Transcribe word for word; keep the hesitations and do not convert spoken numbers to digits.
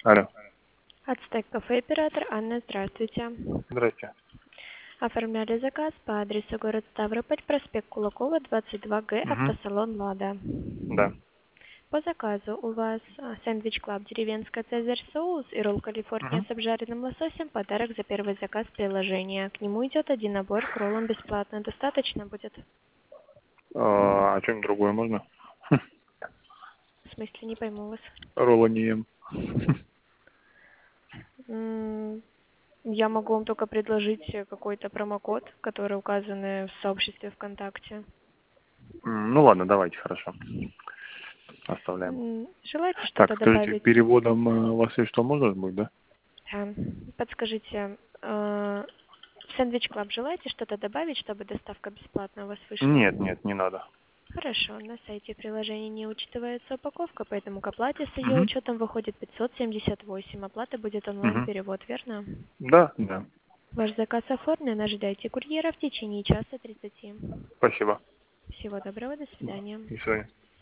Алло. Ацтек кафе оператор Анна, здравствуйте. Здрасте. Оформляли заказ по адресу город Ставрополь, проспект Кулакова, двадцать два Г, Угу. автосалон «Лада». Да. По заказу у вас а, сэндвич Клаб, деревенская цезарь соус и ролл Калифорния Угу. с обжаренным лососем, подарок за первый заказ приложения. К нему идет один набор к роллам бесплатно. Достаточно будет? А, а что-нибудь другое можно? В смысле, не пойму вас. Ролла не ем. М, Я могу вам только предложить э, какой-то промокод, который указан в сообществе ВКонтакте. М, Ну ладно, давайте, хорошо. Оставляем. М, Желаете Так, что-то скажите, добавить? переводом э, у вас есть что можно будет, да? Да. Подскажите, э, в Сэндвич Клаб желаете что-то добавить, чтобы доставка бесплатно у вас вышла? Нет, нет, не надо. Хорошо, на сайте приложения не учитывается упаковка, поэтому к оплате с ее Угу. учетом выходит пятьсот семьдесят восемь. Оплата будет Угу. онлайн-перевод, верно? Да, да. Ваш заказ оформлен, ожидайте курьера в течение часа тридцати. Спасибо. Всего доброго, до Да. свидания. До свидания.